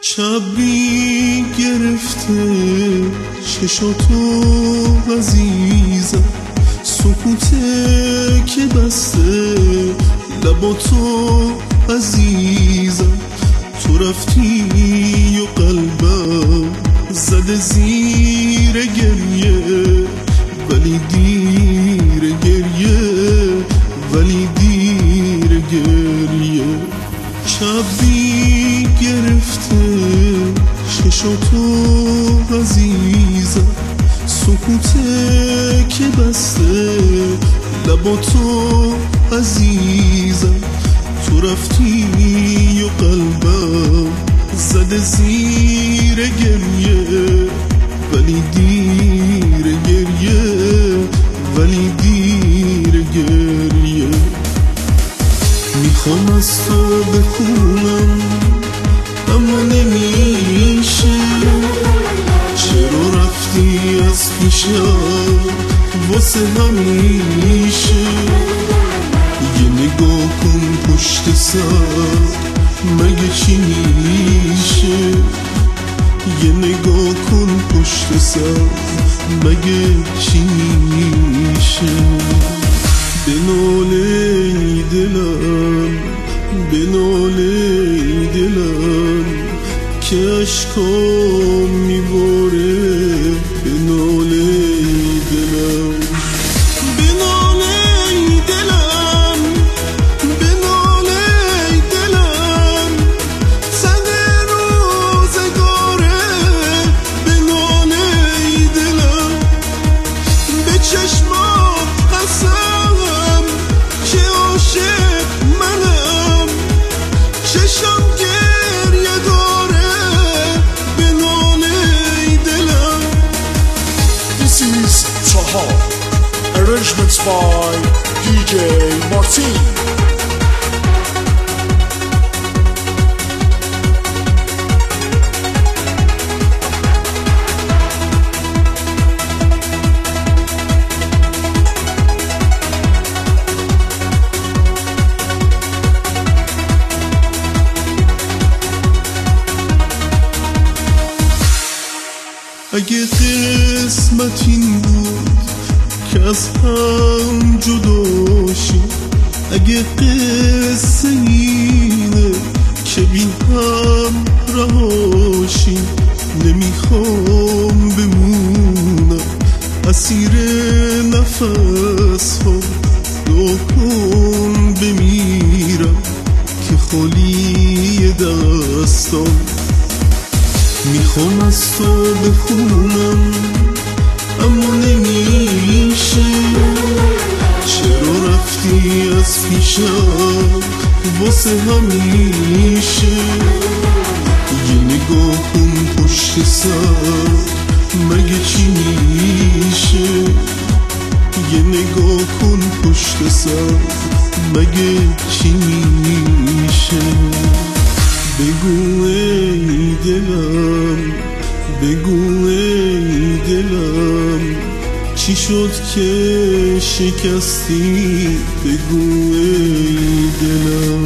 شبی گرفته چشاتو عزیزم، سکوته که بسته لباتو عزیزم. تو رفتی و قلبم زده زیر گریه، ولی دیر گریه، ولی دیر گریه. شبی گرفته چشاتو عزیزم، سکوته که بسته لباتو عزیزم. تو رفتی و قلبم زده زیر گریه، ولی دیر گریه، ولی دیر گریه. میخوام از تو بخونم اما نمیشه، چرا رفتی از پیشم واسه همیشه. یه نگاه کن پشت سر، مگه چی میشه؟ یه نگاه کن پشت سر، مگه چی میشه؟ بناله دلم، بناله دلم که عشقام میباره. بناله دلم، بناله دلم، بناله دلم، سنگ روزگاره. بناله دلم، به چشمات قسم که عاشق منم، چشم گریه داره. بناله دلم. This is Tahar, arrangements by DJ Martin. اگه قسمت این بود که از هم جدا شیم، اگه قصه اینه که بی هم رها شیم، نمیخوام بمونم اسیر نفس ها. دعا کن بمیرم که خالی دستام. میخوام از تو بخونم اما نمیشه، چرا رفتی از پیشم واسه همیشه. یه نگاه کن پشت سر، مگه چی میشه؟ یه نگاه کن پشت سر، مگه چی میشه؟ بگو ای دلم، بگو ای دلم، چی شد که شکستی؟ بگو ای دلم.